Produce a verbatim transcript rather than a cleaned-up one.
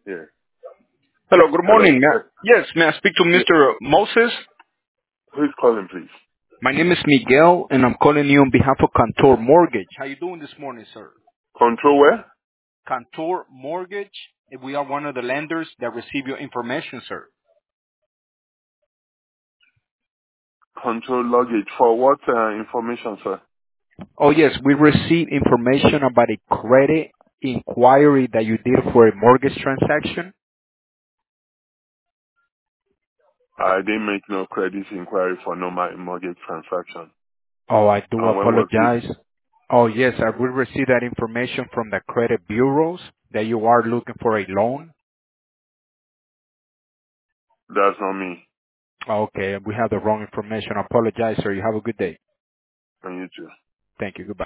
Yeah. Hello, good Hello. morning. Uh, Ma- Yes, may I speak to yeah. Mister Moses? Who's calling, please? My name is Miguel, and I'm calling you on behalf of Cantor Mortgage. How you doing this morning, sir? Control where? Cantor Mortgage. We are one of the lenders that receive your information, sir. Control luggage. For what uh, information, sir? Oh, yes, we receive information about a credit inquiry that you did for a mortgage transaction. I didn't make no credit inquiry for no my mortgage transaction. Oh, I do And when was this? apologize. Oh, yes, I will receive that information from the credit bureaus that you are looking for a loan. That's not me. Okay, we have the wrong information. I apologize, sir. You have a good day. And you too. Thank you. Goodbye.